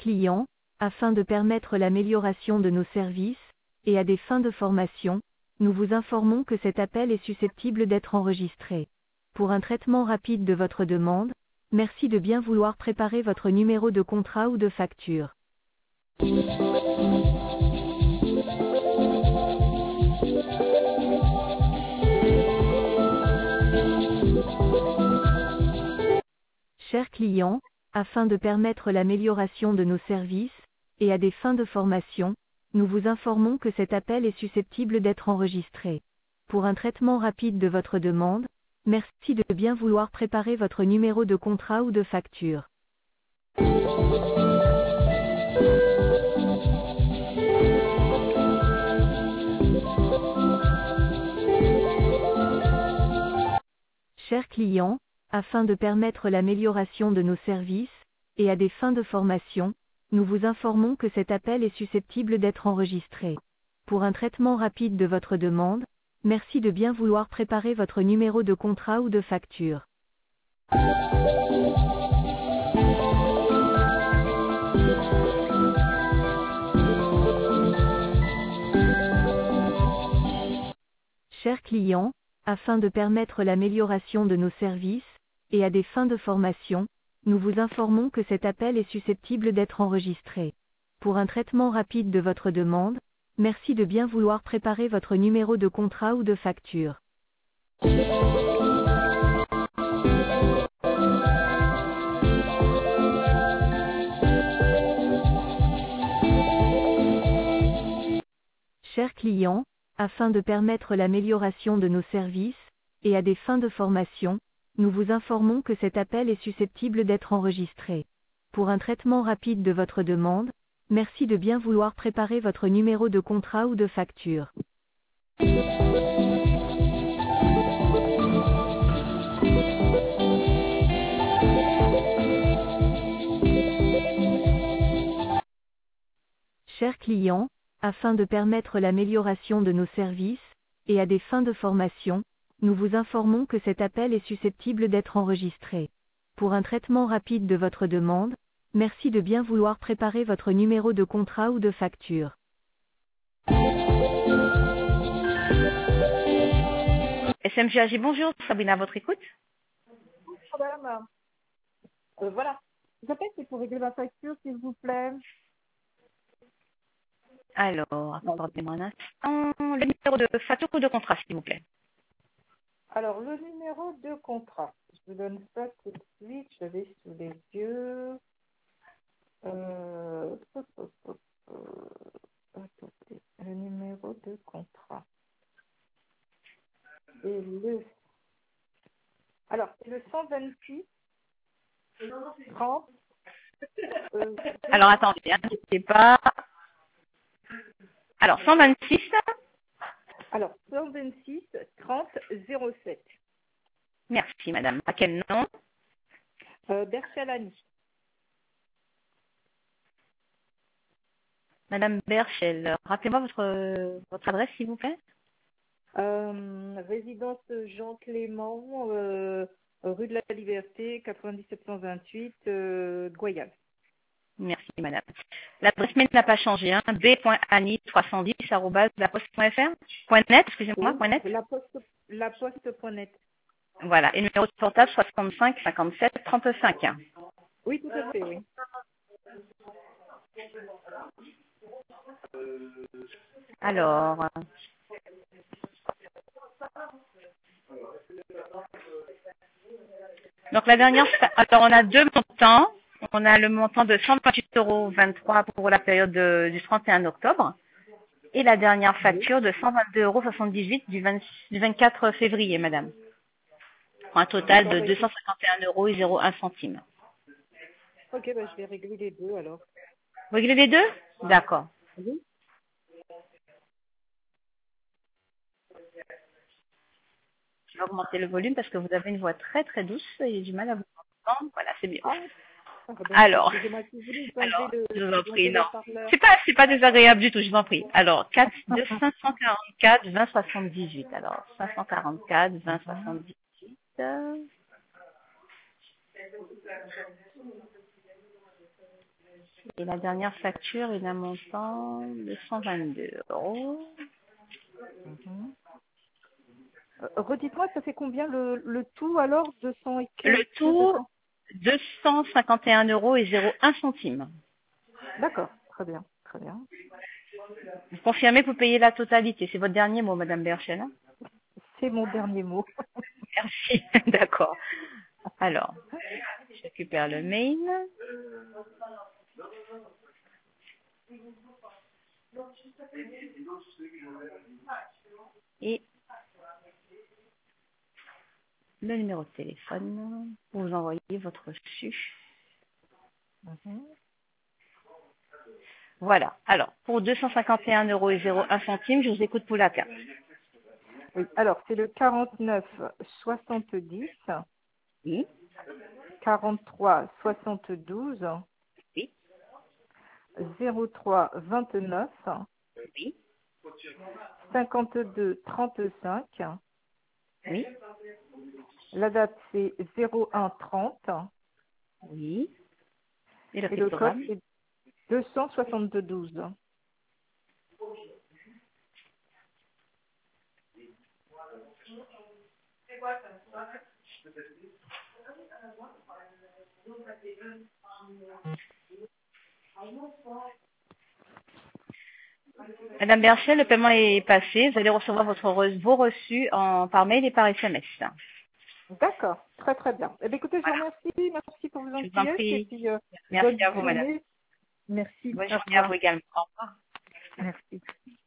client, afin de permettre l'amélioration de nos services, et à des fins de formation, nous vous informons que cet appel est susceptible d'être enregistré. Pour un traitement rapide de votre demande, merci de bien vouloir préparer votre numéro de contrat ou de facture. Chers clients, afin de permettre l'amélioration de nos services, et à des fins de formation, nous vous informons que cet appel est susceptible d'être enregistré. Pour un traitement rapide de votre demande, merci de bien vouloir préparer votre numéro de contrat ou de facture. Chers clients, afin de permettre l'amélioration de nos services, et à des fins de formation, nous vous informons que cet appel est susceptible d'être enregistré. Pour un traitement rapide de votre demande, merci de bien vouloir préparer votre numéro de contrat ou de facture. Chers clients, afin de permettre l'amélioration de nos services, et à des fins de formation, nous vous informons que cet appel est susceptible d'être enregistré. Pour un traitement rapide de votre demande, merci de bien vouloir préparer votre numéro de contrat ou de facture. Chers clients, afin de permettre l'amélioration de nos services, et à des fins de formation, nous vous informons que cet appel est susceptible d'être enregistré. Pour un traitement rapide de votre demande, merci de bien vouloir préparer votre numéro de contrat ou de facture. Chers clients, afin de permettre l'amélioration de nos services, et à des fins de formation, nous vous informons que cet appel est susceptible d'être enregistré. Pour un traitement rapide de votre demande, merci de bien vouloir préparer votre numéro de contrat ou de facture. SMGAG, bonjour, Sabrina, à votre écoute. Madame, voilà. J'appelle, c'est pour régler ma facture, s'il vous plaît. Alors, accordez-moi un instant. Le numéro de facture ou de contrat, s'il vous plaît. Alors, le numéro de contrat. Je vous donne ça tout de suite. Je l'ai sous les yeux. Attendez. Le numéro de contrat. Et le... Alors, c'est le 126 30. Alors, attendez, n'hésitez pas. Alors, 126. Alors, 126 30 07. Merci, madame. À quel nom? Berchalani. Madame Berchel, rappelez-moi votre adresse, s'il vous plaît. Résidence Jean Clément, rue de la Liberté, 90 728, Goyal. Merci, madame. L'adresse mail n'a pas changé, hein. b.ani310@laposte.fr. .net, excusez-moi, Oui, .net. laposte.net. Voilà. Et numéro de portable 65 57 35. Oui, tout à fait, oui. Alors. Donc la dernière, alors on a deux montants. On a le montant de 128,23 € pour la période du 31 octobre et la dernière facture de 122,78 € du 24 février, madame. Pour un total de 251,01 €. Ok, bah, je vais régler les deux alors. Vous réglez les deux? D'accord. Oui. Je vais augmenter le volume parce que vous avez une voix très très douce et j'ai du mal à vous entendre. Voilà, c'est mieux. Alors, je vous en prie, non. C'est pas désagréable du tout, je vous en prie. Alors, 544 20 78. Alors, 544 20 78. Et la dernière facture est d'un montant de 122 euros. Mhm. Redites-moi, ça fait combien le tout alors? 200 et Le quelques, tout, 200. 251 euros et 01 centime. D'accord, très bien, très bien. Vous confirmez que vous payez la totalité. C'est votre dernier mot, Madame Berchel. Hein? C'est mon dernier mot. Merci. D'accord. Alors, je récupère le mail. Et le numéro de téléphone pour vous envoyer votre reçu. Mhm. Voilà. Alors, pour 251 euros et 01 centime, je vous écoute pour la carte. Oui, alors c'est le 49 70 Oui, 43 72 oui, 03 29 oui, 52 35. oui, La date c'est 01 30 oui. Et le et le code cryptogramme. c'est 272. Madame Berchel, le paiement est passé. Vous allez recevoir vos reçus par mail et par SMS. D'accord, très très bien. Eh bien, écoutez, je vous Voilà. remercie, merci pour vos Je vous en gentillesses et prie. puis Merci bonne à vous, madame. journée. Merci, Bonne au journée à vous revoir. également. Au revoir. Merci.